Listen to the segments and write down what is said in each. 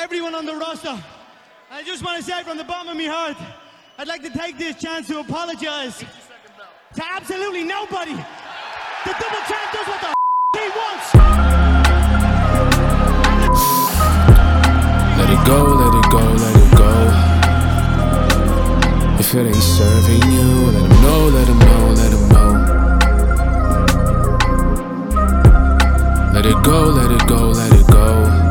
everyone on the roster. I just want to say from the bottom of my heart, I'd like to take this chance to apologize to absolutely nobody. The double champ does what the he wants. Let it go, let it go, let it go. If it ain't serving you, let him know, let him know, let him know. Let it go, let it go, let it go.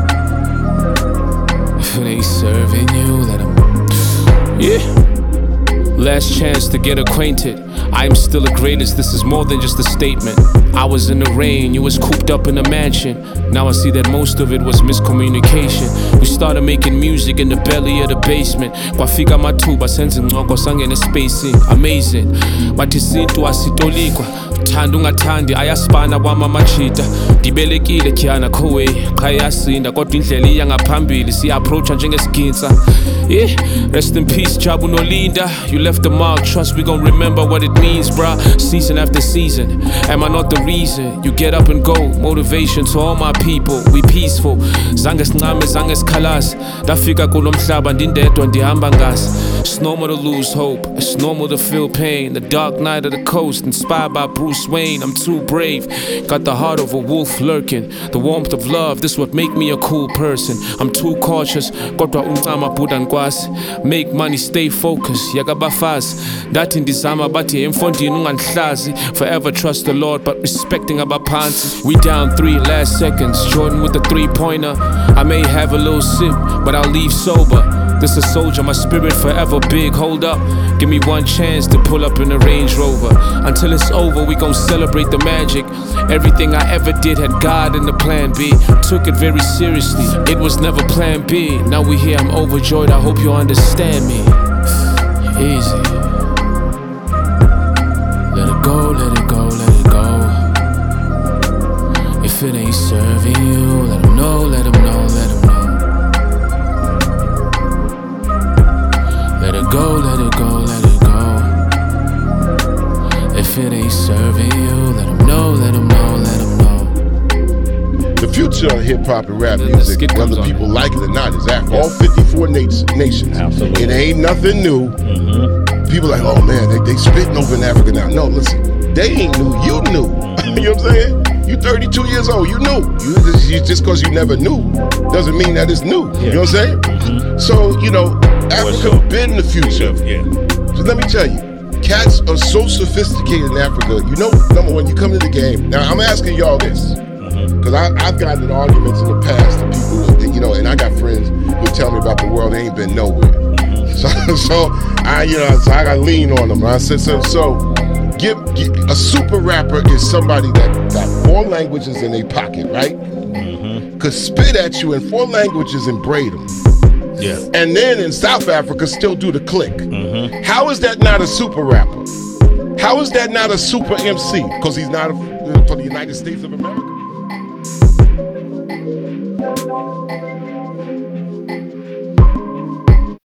If it ain't serving you, let him. Yeah. Last chance to get acquainted. I am still the greatest, this is more than just a statement. I was in the rain, you was cooped up in a mansion. Now I see that most of it was miscommunication. We started making music in the belly of the basement. Kwafika mathuba senze ingxoko sangene spacing. Amazing. Bathi sintu asitolikwa. Thanda ungathandi ayaspana kwama machita. Dibelekile Kiana Kowe. Qha yasinda kodwa indlela iya ngaphambili siya-approacha njengesigintsa. Yeah, rest in peace Jabu Nolinda. You left the mark, trust we gon' remember what it means, bruh. Season after season, am I not the reason you get up and go? Motivation to all my people, we peaceful. Zange sincame, zange sikhalasi. Ndafika kulo mhlaba ndindedwa ndihamba ngasi. It's normal to lose hope, it's normal to feel pain. The dark night of the coast, inspired by Bruce Wayne. I'm too brave, got the heart of a wolf lurking. The warmth of love, this what make me a cool person. I'm too cautious, kodwa uncama buda nkwasi. Make money, stay focused, yakabafazi. Ndathi ndizama bathi emfondini ungandihlazi. Forever trust the Lord, but respecting abaphansi. We down 3 last seconds, Jordan with the 3-pointer. I may have a little sip, but I'll leave sober. This a soldier, my spirit forever big, hold up. Give me one chance to pull up in a Range Rover. Until it's over, we gon' celebrate the magic. Everything I ever did had God in the plan B. Took it very seriously, it was never plan B. Now we here, I'm overjoyed, I hope you understand me. Easy. Let it go, let it go, let it go. If it ain't serving you, let him know, let him know, let him know. Let it go, let it go, let it go. If it ain't serving you, let him know, let him know, let him know. The future of hip-hop and rap music, whether people like it or not, is at all 54 nations. Absolutely. It ain't nothing new. People like, oh man, they spitting over in Africa now. No, listen, they ain't new, you knew. You know what I'm saying? You 32 years old, you knew. Just because you never knew doesn't mean that it's new. You know what I'm saying? So, you know, Africa been the future. So let me tell you, cats are so sophisticated in Africa. You know, number one, you come to the game. Now, I'm asking y'all this, because I've gotten in arguments in the past to people, you know, and I got friends who tell me about the world, they ain't been nowhere. So I got to lean on them. I said, so a super rapper is somebody that got 4 languages in their pocket, right? Could spit at you in 4 languages and braid them. Yeah. And then in South Africa still do the click. How is that not a super rapper? How is that not a super MC? Because he's not for the United States of America.